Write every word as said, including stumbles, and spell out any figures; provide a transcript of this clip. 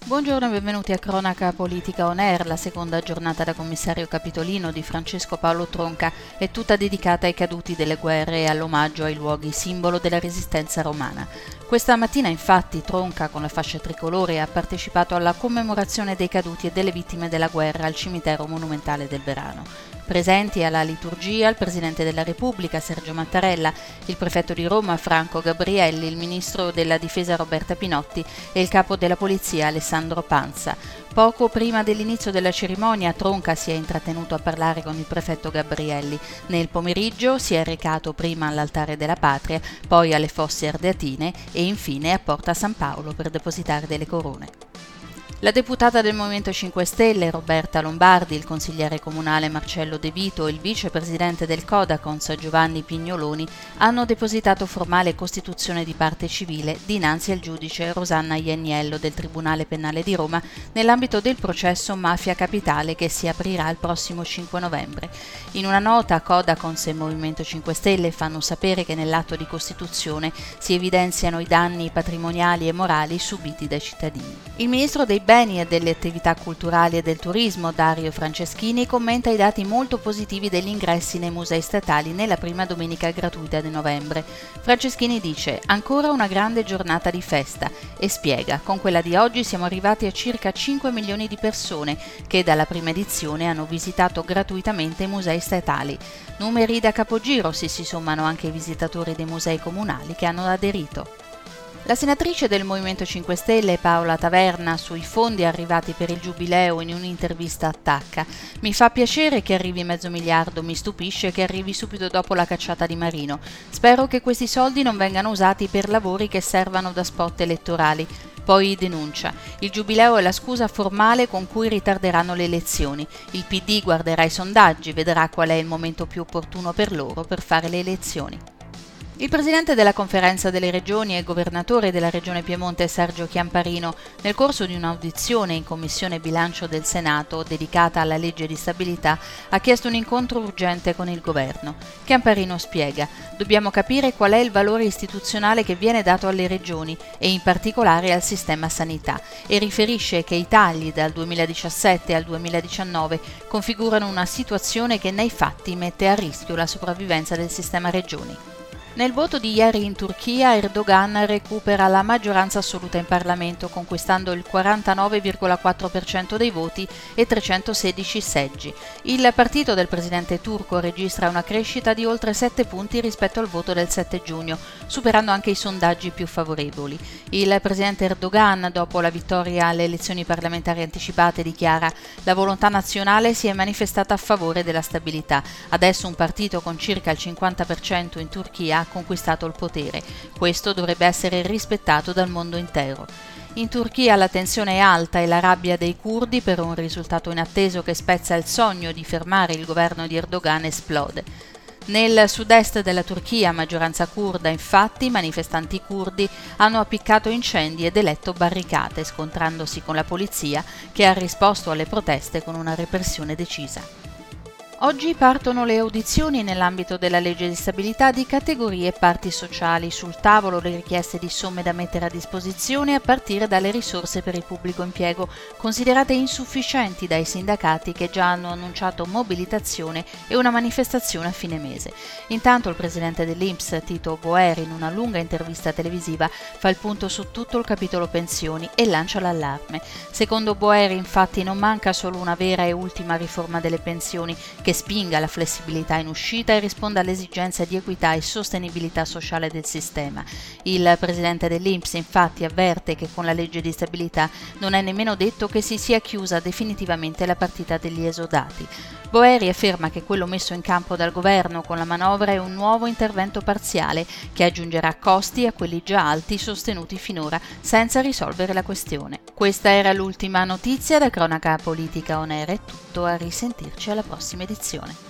Buongiorno e benvenuti a Cronaca Politica On Air. La seconda giornata da commissario capitolino di Francesco Paolo Tronca è tutta dedicata ai caduti delle guerre e all'omaggio ai luoghi simbolo della resistenza romana. Questa mattina infatti Tronca, con la fascia tricolore, ha partecipato alla commemorazione dei caduti e delle vittime della guerra al cimitero monumentale del Verano. Presenti alla liturgia il Presidente della Repubblica Sergio Mattarella, il Prefetto di Roma Franco Gabrielli, il Ministro della Difesa Roberta Pinotti e il Capo della Polizia Alessandro Pansa. Poco prima dell'inizio della cerimonia Tronca si è intrattenuto a parlare con il Prefetto Gabrielli. Nel pomeriggio si è recato prima all'Altare della Patria, poi alle Fosse Ardeatine e infine a Porta San Paolo per depositare delle corone. La deputata del Movimento cinque Stelle Roberta Lombardi, il consigliere comunale Marcello De Vito e il vicepresidente del Codacons Giovanni Pignoloni hanno depositato formale costituzione di parte civile dinanzi al giudice Rosanna Ianniello del Tribunale Penale di Roma nell'ambito del processo Mafia Capitale che si aprirà il prossimo cinque novembre. In una nota Codacons e Movimento cinque Stelle fanno sapere che nell'atto di costituzione si evidenziano i danni patrimoniali e morali subiti dai cittadini. Il ministro dei Beni e delle attività culturali e del turismo, Dario Franceschini, commenta i dati molto positivi degli ingressi nei musei statali nella prima domenica gratuita di novembre. Franceschini dice: ancora una grande giornata di festa, e spiega: con quella di oggi siamo arrivati a circa cinque milioni di persone che dalla prima edizione hanno visitato gratuitamente i musei statali. Numeri da capogiro se si sommano anche i visitatori dei musei comunali che hanno aderito. La senatrice del Movimento cinque Stelle Paola Taverna sui fondi arrivati per il Giubileo in un'intervista attacca: mi fa piacere che arrivi mezzo miliardo, mi stupisce che arrivi subito dopo la cacciata di Marino. Spero che questi soldi non vengano usati per lavori che servano da spot elettorali. Poi denuncia: il Giubileo è la scusa formale con cui ritarderanno le elezioni. Il P D guarderà i sondaggi, vedrà qual è il momento più opportuno per loro per fare le elezioni. Il presidente della Conferenza delle Regioni e governatore della Regione Piemonte Sergio Chiamparino, nel corso di un'audizione in Commissione Bilancio del Senato dedicata alla legge di stabilità, ha chiesto un incontro urgente con il governo. Chiamparino spiega: dobbiamo capire qual è il valore istituzionale che viene dato alle regioni e in particolare al sistema sanità, e riferisce che i tagli dal duemiladiciassette al duemiladiciannove configurano una situazione che nei fatti mette a rischio la sopravvivenza del sistema regioni. Nel voto di ieri in Turchia, Erdogan recupera la maggioranza assoluta in Parlamento, conquistando il quarantanove virgola quattro per cento dei voti e trecentosedici seggi. Il partito del presidente turco registra una crescita di oltre sette punti rispetto al voto del sette giugno, superando anche i sondaggi più favorevoli. Il presidente Erdogan, dopo la vittoria alle elezioni parlamentari anticipate, dichiara: la volontà nazionale si è manifestata a favore della stabilità. Adesso un partito con circa il cinquanta per cento in Turchia ha conquistato il potere. Questo dovrebbe essere rispettato dal mondo intero. In Turchia la tensione è alta e la rabbia dei curdi per un risultato inatteso che spezza il sogno di fermare il governo di Erdogan esplode. Nel sud-est della Turchia, maggioranza curda, infatti, i manifestanti curdi hanno appiccato incendi ed eletto barricate, scontrandosi con la polizia che ha risposto alle proteste con una repressione decisa. Oggi partono le audizioni nell'ambito della legge di stabilità di categorie e parti sociali. Sul tavolo le richieste di somme da mettere a disposizione a partire dalle risorse per il pubblico impiego, considerate insufficienti dai sindacati che già hanno annunciato mobilitazione e una manifestazione a fine mese. Intanto il presidente dell'I N P S, Tito Boeri, in una lunga intervista televisiva fa il punto su tutto il capitolo pensioni e lancia l'allarme. Secondo Boeri, infatti, non manca solo una vera e ultima riforma delle pensioni che che spinga la flessibilità in uscita e risponda all'esigenza di equità e sostenibilità sociale del sistema. Il presidente dell'I N P S infatti avverte che con la legge di stabilità non è nemmeno detto che si sia chiusa definitivamente la partita degli esodati. Boeri afferma che quello messo in campo dal governo con la manovra è un nuovo intervento parziale che aggiungerà costi a quelli già alti sostenuti finora senza risolvere la questione. Questa era l'ultima notizia da Cronaca Politica On Air. È tutto, a risentirci alla prossima edizione.